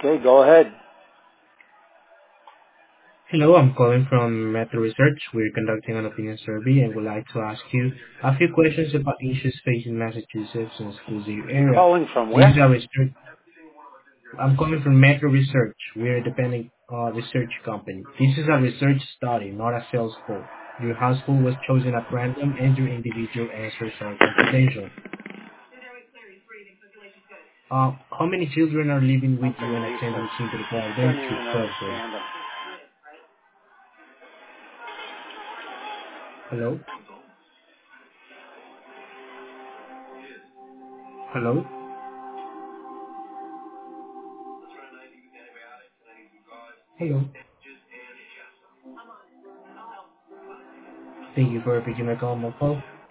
Okay, go ahead. Hello, I'm calling from Metro Research. We're conducting an opinion survey and would like to ask you a few questions about issues facing Massachusetts and schools in your You area. calling from This is where? our research. I'm calling from Metro Research. We're a independent research company. This is a research study, not a sales call. Your high school was chosen at random and your individual answers are confidential. How many children are living with you Okay, and Lisa. attending kindergarten Don't to even 12th grade? understand them. Hello? Hello? Hello? Thank you for picking my call, my call.